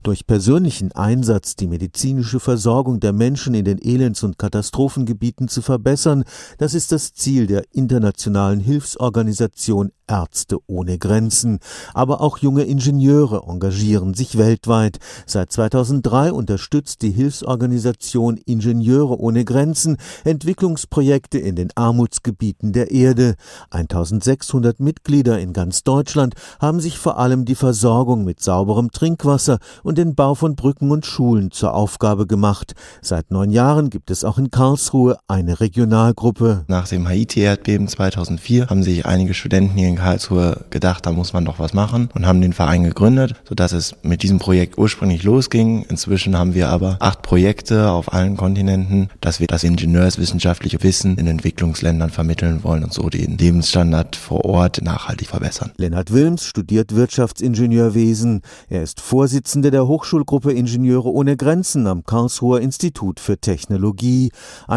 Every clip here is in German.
Durch persönlichen Einsatz die medizinische Versorgung der Menschen in den Elends- und Katastrophengebieten zu verbessern, das ist das Ziel der internationalen Hilfsorganisation Ärzte ohne Grenzen. Aber auch junge Ingenieure engagieren sich weltweit. Seit 2003 unterstützt die Hilfsorganisation Ingenieure ohne Grenzen Entwicklungsprojekte in den Armutsgebieten der Erde. 1600 Mitglieder in ganz Deutschland haben sich vor allem die Versorgung mit sauberem Trinkwasser und den Bau von Brücken und Schulen zur Aufgabe gemacht. Seit 9 Jahren gibt es auch in Karlsruhe eine Regionalgruppe. Nach dem Haiti-Erdbeben 2004 haben sich einige Studenten hier in Karlsruhe gedacht, da muss man doch was machen und haben den Verein gegründet, sodass es mit diesem Projekt ursprünglich losging. Inzwischen haben wir aber 8 Projekte auf allen Kontinenten, dass wir das ingenieurswissenschaftliche Wissen in Entwicklungsländern vermitteln wollen und so den Lebensstandard vor Ort nachhaltig verbessern. Lennart Wilms studiert Wirtschaftsingenieurwesen. Er ist Vorsitzender der Hochschulgruppe Ingenieure ohne Grenzen am Karlsruher Institut für Technologie.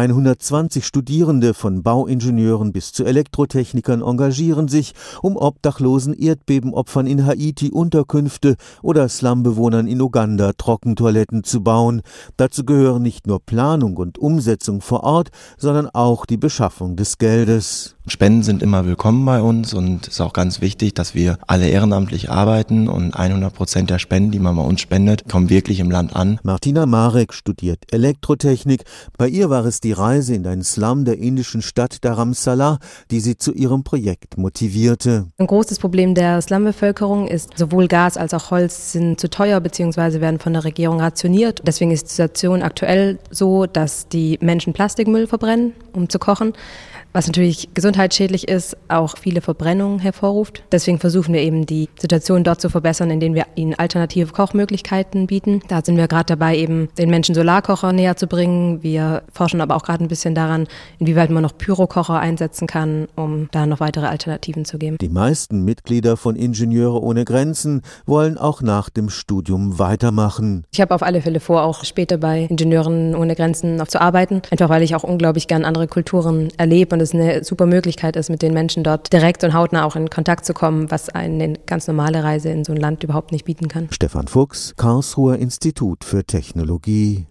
120 Studierende von Bauingenieuren bis zu Elektrotechnikern engagieren sich, um obdachlosen Erdbebenopfern in Haiti Unterkünfte oder Slumbewohnern in Uganda Trockentoiletten zu bauen. Dazu gehören nicht nur Planung und Umsetzung vor Ort, sondern auch die Beschaffung des Geldes. Spenden sind immer willkommen bei uns und es ist auch ganz wichtig, dass wir alle ehrenamtlich arbeiten und 100% der Spenden, die man bei uns spendet, kommen wirklich im Land an. Martina Marek studiert Elektrotechnik. Bei ihr war es die Reise in den Slum der indischen Stadt Dharamsala, die sie zu ihrem Projekt motivierte. Ein großes Problem der Slumbevölkerung ist, sowohl Gas als auch Holz sind zu teuer bzw. werden von der Regierung rationiert. Deswegen ist die Situation aktuell so, dass die Menschen Plastikmüll verbrennen, um zu kochen. Was natürlich gesundheitsschädlich ist, auch viele Verbrennungen hervorruft. Deswegen versuchen wir eben die Situation dort zu verbessern, indem wir ihnen alternative Kochmöglichkeiten bieten. Da sind wir gerade dabei, eben den Menschen Solarkocher näher zu bringen. Wir forschen aber auch gerade ein bisschen daran, inwieweit man noch Pyrokocher einsetzen kann, um da noch weitere Alternativen zu geben. Die meisten Mitglieder von Ingenieure ohne Grenzen wollen auch nach dem Studium weitermachen. Ich habe auf alle Fälle vor, auch später bei Ingenieuren ohne Grenzen zu arbeiten, einfach weil ich auch unglaublich gern andere Kulturen erlebe und es eine super Möglichkeit ist, mit den Menschen dort direkt und hautnah auch in Kontakt zu kommen, was eine ganz normale Reise in so ein Land überhaupt nicht bieten kann. Stefan Fuchs, Karlsruher Institut für Technologie.